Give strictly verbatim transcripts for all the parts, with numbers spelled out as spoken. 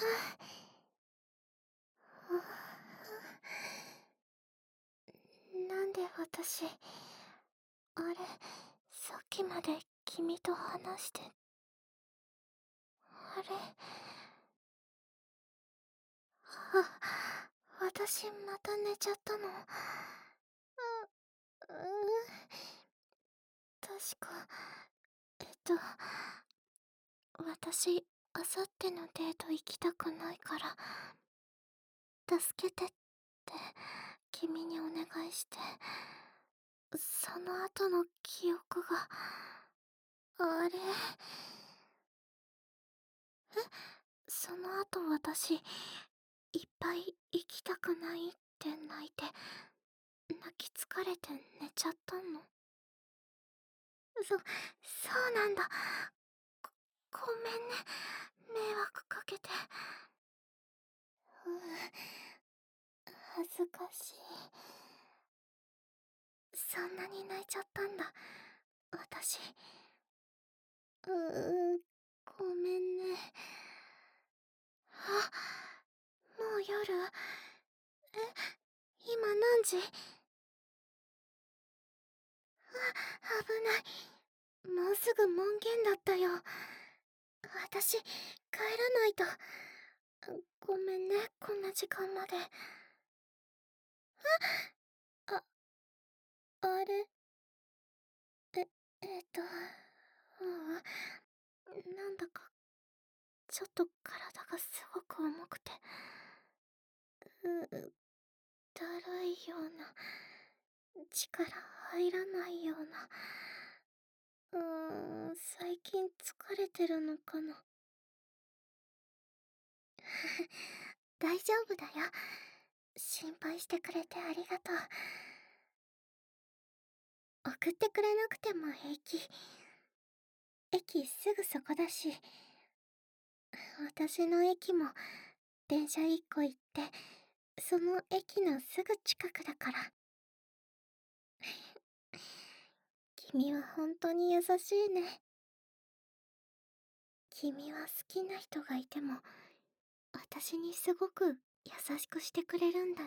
なんで私、あれ、さっきまで君と話して、あれ、あ、私また寝ちゃったの。う、う確か、えっと、私、あさってのデート行きたくないから、助けてって君にお願いして、その後の記憶が、あれ、え、その後私、いっぱい行きたくないって泣いて、泣き疲れて寝ちゃったの。そ、そうなんだ。ご、ごめんね。迷惑かけて。うう、恥ずかしい。そんなに泣いちゃったんだ、私。うう、ごめんね。あ、もう夜。え、今何時？あ、危ない。もうすぐ門限だったよ。私、帰らないと。ごめんね、こんな時間まで。あ、あれ、え、えっと、ううん、なんだか、ちょっと体がすごく重くて、う、だるいような、力入らないような、うーん、最近疲れてるのかな。大丈夫だよ。心配してくれてありがとう。送ってくれなくても平気。駅すぐそこだし、私の駅も電車いっこ行って、その駅のすぐ近くだから。君は本当に優しいね。君は好きな人がいても、私にすごく優しくしてくれるんだね。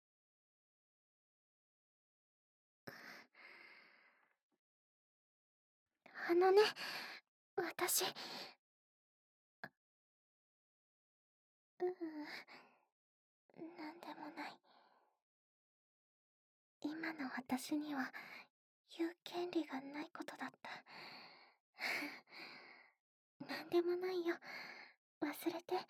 あのね、私、ううん、なんでもない。今の私には言う権利がないことだった。なんでもないよ。忘れて。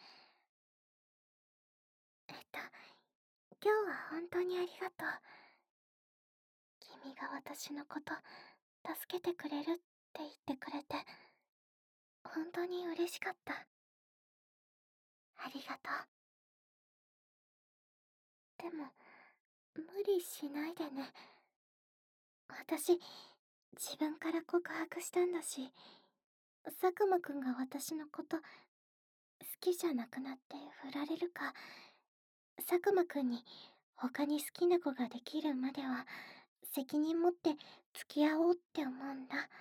えっと、今日は本当にありがとう。君が私のこと助けてくれるって言ってくれて、本当に嬉しかった。ありがとう。でも、無理しないでね。私、自分から告白したんだし、佐久間くんが私のこと好きじゃなくなって振られるか、佐久間くんに他に好きな子ができるまでは責任持って付き合おうって思うんだ。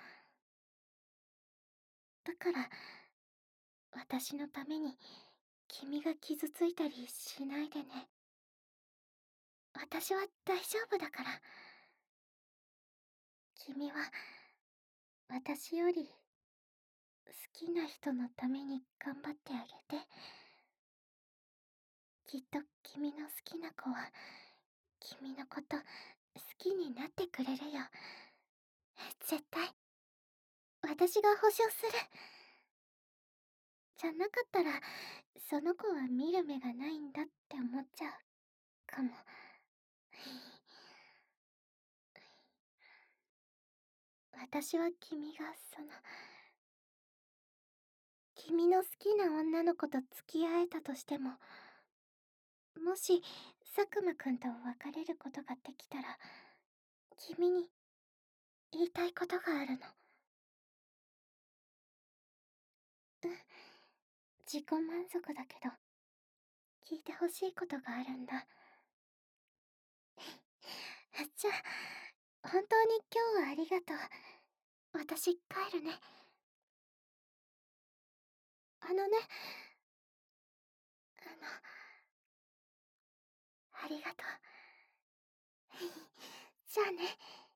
だから、私のために君が傷ついたりしないでね。私は大丈夫だから。君は私より好きな人のために頑張ってあげて。きっと君の好きな子は君のこと好きになってくれるよ。絶対。私が保証する。じゃなかったらその子は見る目がないんだって思っちゃうかも。私は君がその君の好きな女の子と付き合えたとしても、もし佐久間くんと別れることができたら、君に言いたいことがあるの。うん、自己満足だけど聞いてほしいことがあるんだ。じゃあ本当に今日はありがとう。私帰るね。あのね、 ありがとう。じゃあね。